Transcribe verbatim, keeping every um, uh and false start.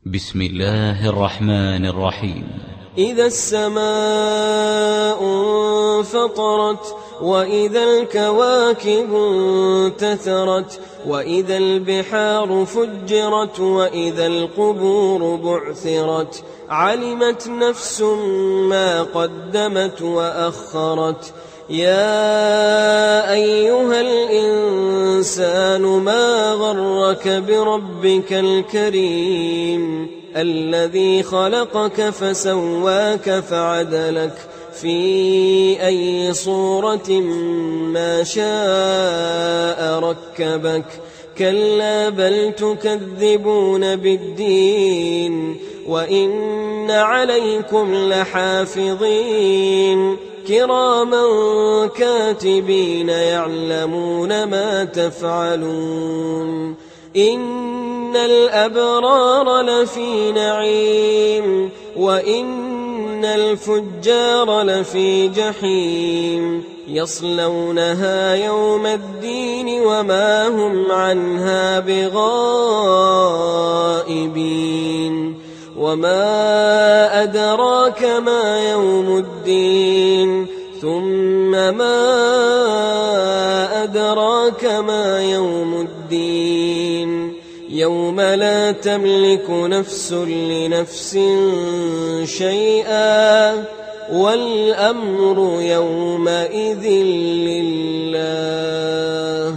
بسم الله الرحمن الرحيم. إذا السماء انفطرت وإذا الكواكب انتثرت وإذا البحار فجرت وإذا القبور بعثرت علمت نفس ما قدمت وأخرت. يا أيها الإنسان ما غرك بربك الكريم الذي خلقك فسواك فعدلك في أي صورة ما شاء ركبك. كلا بل تكذبون بالدين وإن عليكم لحافظين كراما كاتبين يعلمون ما تفعلون. إن الأبرار لفي نعيم وإن الفجار لفي جحيم يصلونها يوم الدين وما هم عنها بغائبين. وما أدراك ما يوم الدين ثم ما أدراك ما يوم الدين يوم لا تملك نفس لنفس شيئا والأمر يومئذ لله.